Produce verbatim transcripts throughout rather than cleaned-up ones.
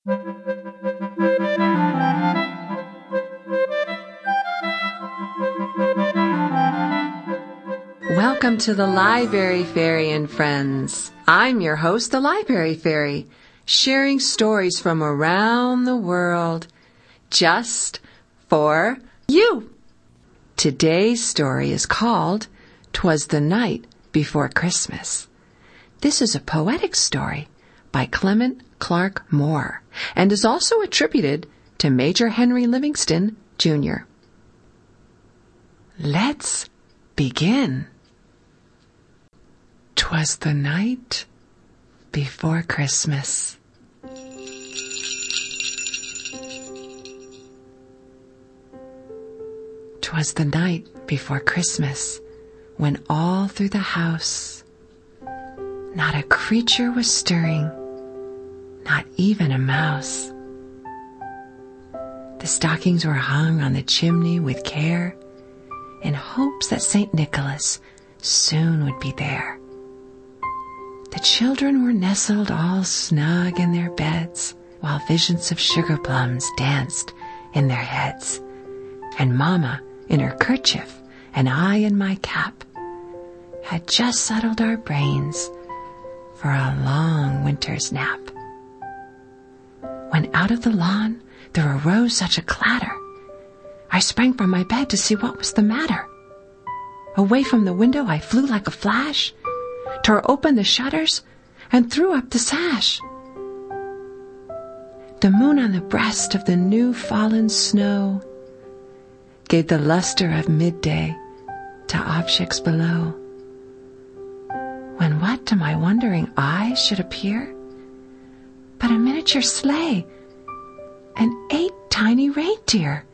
Welcome to the Library Fairy and Friends. I'm your host, the Library Fairy, sharing stories from around the world just for you. Today's story is called "'Twas the Night Before Christmas." This is a poetic story by Clement Clarke Moore and is also attributed to Major Henry Livingston, Junior Let's begin. 'Twas the night before Christmas. 'Twas the night before Christmas, when all through the house not a creature was stirring, not even a mouse. The stockings were hung on the chimney with care, in hopes that Saint Nicholas soon would be there. The children were nestled all snug in their beds, while visions of sugar plums danced in their heads, and Mama, in her kerchief, and I in my cap, had just settled our brains for a long winter's nap. When out of the lawn there arose such a clatter, I sprang from my bed to see what was the matter. Away from the window I flew like a flash, tore open the shutters, and threw up the sash. The moon on the breast of the new fallen snow gave the luster of midday to objects below, when what to my wondering eyes should appear but a miniature sleigh and eight tiny reindeer,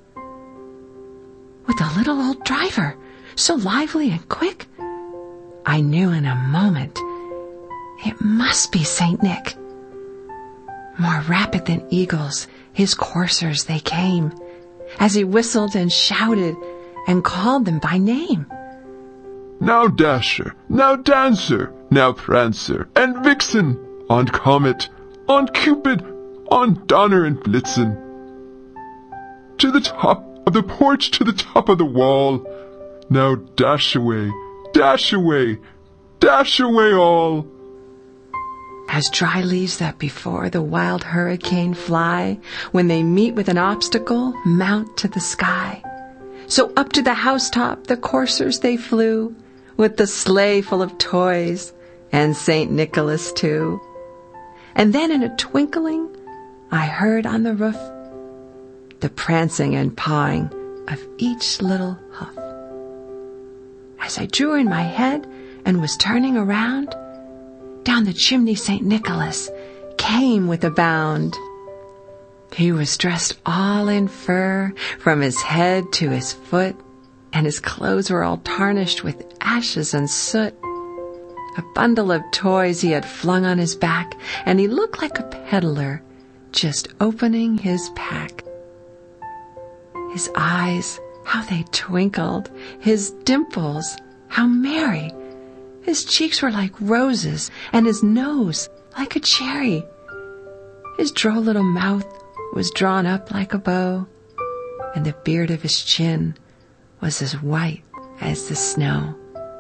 with a little old driver so lively and quick, I knew in a moment it must be Saint Nick. More rapid than eagles, his coursers they came, as he whistled and shouted and called them by name. Now Dasher, now Dancer, now Prancer and Vixen, on Comet, on Cupid, on Donner and Blitzen. To the top of the porch, to the top of the wall, now dash away, dash away, dash away all. As dry leaves that before the wild hurricane fly, when they meet with an obstacle, mount to the sky. So up to the housetop the coursers they flew, with the sleigh full of toys, and Saint Nicholas too. And then in a twinkling I heard on the roof the prancing and pawing of each little hoof. As I drew in my head and was turning around, down the chimney Saint Nicholas came with a bound. He was dressed all in fur from his head to his foot, and his clothes were all tarnished with ashes and soot. A bundle of toys he had flung on his back, and he looked like a peddler just opening his pack. His eyes, how they twinkled, his dimples, how merry. His cheeks were like roses, and his nose like a cherry. His droll little mouth was drawn up like a bow, and the beard of his chin was as white as the snow.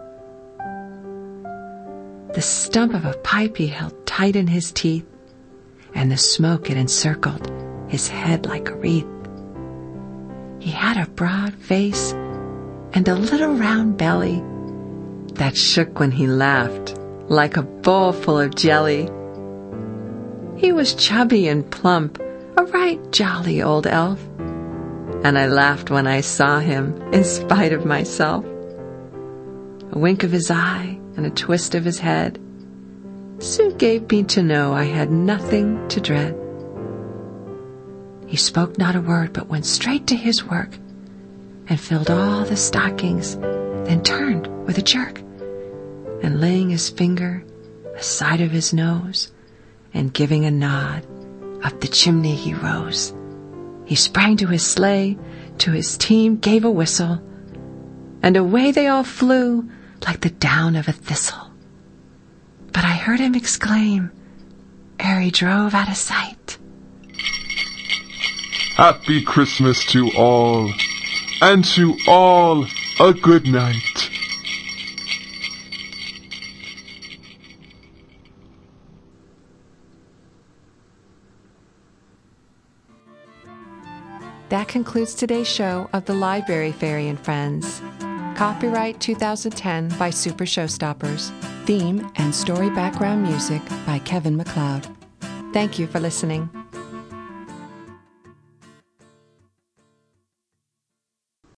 The stump of a pipe he held tight in his teeth, and the smoke it encircled his head like a wreath. He had a broad face and a little round belly that shook when he laughed like a bowl full of jelly. He was chubby and plump, a right jolly old elf, and I laughed when I saw him in spite of myself. A wink of his eye and a twist of his head soon gave me to know I had nothing to dread. He spoke not a word, but went straight to his work and filled all the stockings, then turned with a jerk, and laying his finger aside of his nose and giving a nod, up the chimney he rose. He sprang to his sleigh, to his team gave a whistle, and away they all flew like the down of a thistle. But I heard him exclaim, ere he drove out of sight, happy Christmas to all, and to all a good night. That concludes today's show of the Library Fairy and Friends. Copyright two thousand ten by Super Showstoppers. Theme and story background music by Kevin MacLeod. Thank you for listening.